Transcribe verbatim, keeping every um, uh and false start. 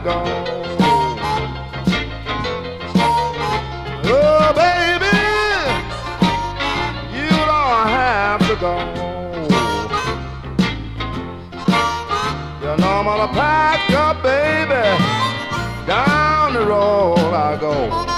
go. Oh, baby, you don't have to go. You know I'm gonna pack up, baby. Down the road I go.